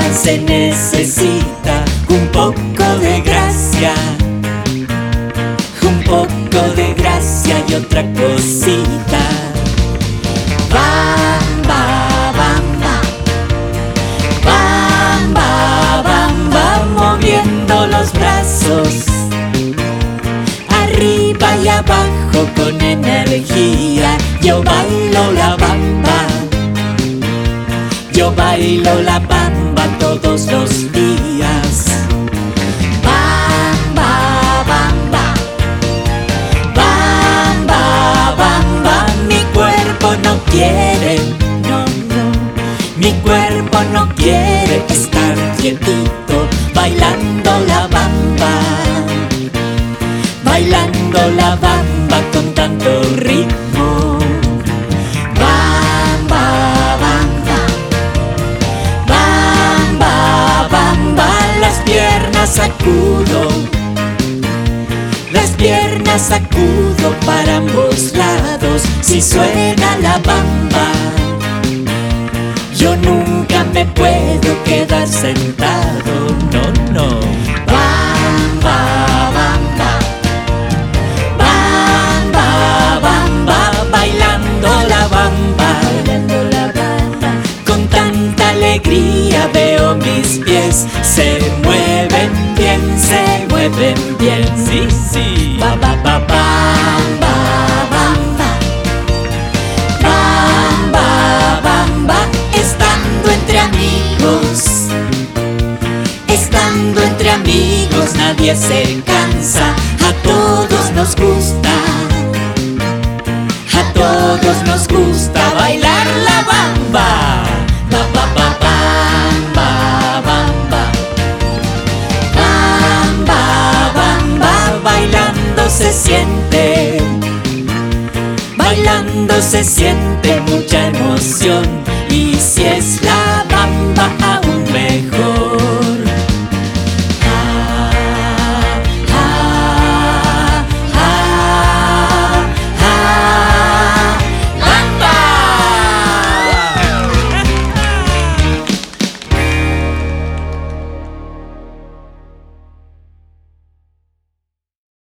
se necesita un poco de gracia, un poco de gracia y otra cosita. Bamba, bamba, bamba, bamba, moviendo los brazos arriba y abajo con energía. Yo bailo la bamba, yo bailo la bamba todos los días. Bamba, bamba, bamba, bamba, mi cuerpo no quiere, no, no, mi cuerpo no quiere estar quietito, bailando la bamba, bailando la bamba con tanto ritmo. Bamba, bamba, bamba, bamba, las piernas sacudo, las piernas sacudo para ambos lados. Si suena la bamba, yo nunca me puedo quedar sentado, no, no. Bamba, bamba, bamba, bamba, bailando la bamba, bailando la bamba. Con tanta alegría veo mis pies, se mueven bien, se mueven bien. Sí, sí. Ba, ba, ba, bamba, bamba, bamba, bamba, estando entre amigos, estando entre amigos nadie se cansa, a todos nos gusta, a todos nos gusta bailar la bamba. Ba, ba, ba, bamba, bamba, bamba, bamba, bailando se siente, bailando se siente mucha emoción. Y si es la